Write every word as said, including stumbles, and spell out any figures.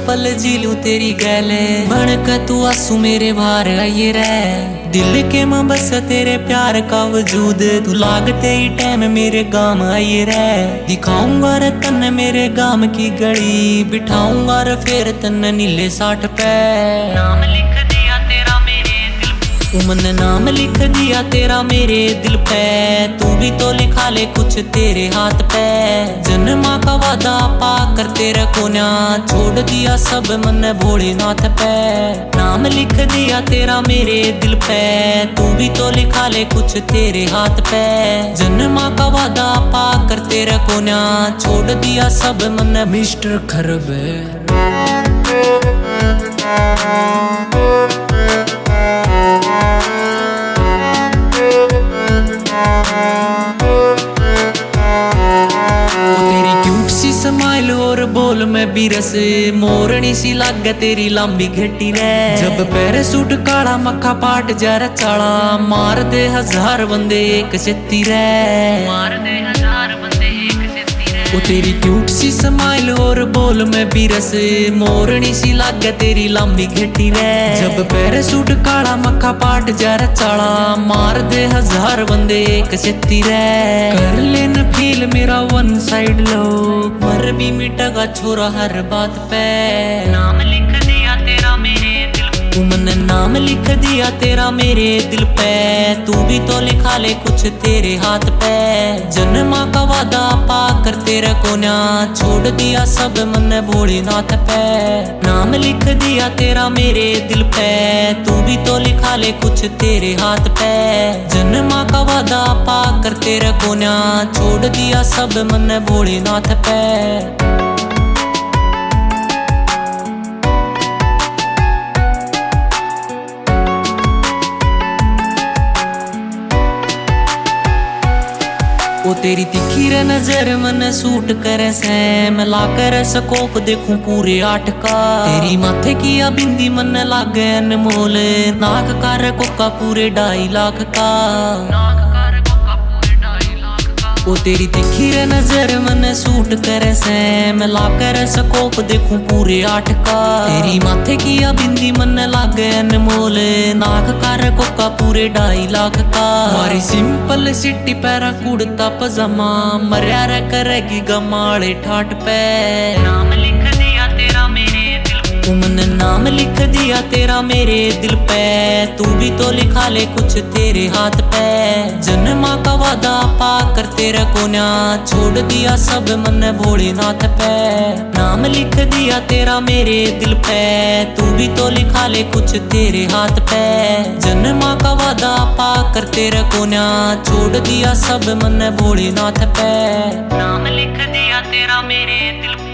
पल जी लूं तेरी गैले बन के तू आंसू मेरे बाहर आइए रे। दिल के में बस तेरे प्यार का वजूद तू लागते ही टाइम मेरे गाम आइए रे। दिखाऊंगा रे तन्ने मेरे गाम की गली बिठाऊंगा रे फिर तन्ने नीले साठ पे। नाम लिख दिया तेरा मेरे दिल पे तुमने नाम लिख दिया तेरा मेरे दिल पे। तू भी तो लिखा ले कुछ तेरे हाथ पे। जन्मा का वादा पा कर तेरे कोन्या छोड़ दिया सब मन भोलेनाथ पे। नाम लिख दिया तेरा मेरे दिल पे। तू भी तो लिखा ले कुछ तेरे हाथ पे। जन्मा का वादा पा कर तेरे कोन्या छोड़ दिया सब मन मिस्टर खरब। स्माइल और बोल में बिरस मोरनी सी लागे तेरी लंबी घटी रे। जब पैर सूट काला मक्खा पाट जरा चाला मार दे हजार बंदे एक छत्ती रे। मार दे हजार बंदे एक छत्ती रे। वो तेरी क्यूट सी स्माइल और बोल में बिरस मोरनी सी लागे तेरी लंबी घटी रे। जब पैर सूट काला मक्खा पाट जरा चाला मार दे हजार बंदे एक छत्ती रे। कर लेना फील मेरा वन साइड लो मर भी मिटेगा छोरा हर बात पे। नाम लिख दिया तेरा मेरे दिल पे तुमने नाम लिख दिया तेरा मेरे दिल पे। तू भी तो लिखा ले कुछ तेरे हाथ पे। जन्मा का वादा पा कर तेरे कोन्या छोड़ दिया सब मन भोलेनाथ पे। नाम लिख दिया तेरा मेरे दिल पे। तू भी तो लिखा ले कुछ तेरे हाथ पे। जन्मा का वादा पा कर तेरे कोन्या छोड़ दिया सब मन भोलेनाथ पे। ओ तेरी तिखी रे नजर मन सूट करे से मैं ला कर स्कोप देखूं पूरे आठ का। तेरी माथे की या बिंदी मन लागे अनमोल नाक कर कोका पूरे ढाई लाख का। ओ तेरी तिखी रे नजर मन सूट करे से मैं ला कर स्कोप देखूं पूरे आठ का। तेरी माथे की या बिंदी मन लागे अनमोल नाक कर कोका पूरे ढाई लाख का। मारी सिंपल सिटी पैरा कुड़ता पजामा मरिया रे करेगी गमाड़े ठाट पे। नाम लिख दिया तेरा मेरे दिल पे तुमने नाम लिख दिया तेरा मेरे दिल पे। तू भी तो लिखा ले कुछ तेरे हाथ पे। जन्मा का वादा पा कर तेरे कोन्या छोड़ दिया सब मन भोलेनाथ पे। नाम लिख दिया तेरा मेरे दिल पे। तू भी तो लिखा ले कुछ तेरे हाथ पे। जन्मा का वादा पा कर तेरे कोन्या छोड़ दिया सब मन भोलेनाथ पे। नाम लिख दिया तेरा मेरे दिल पे।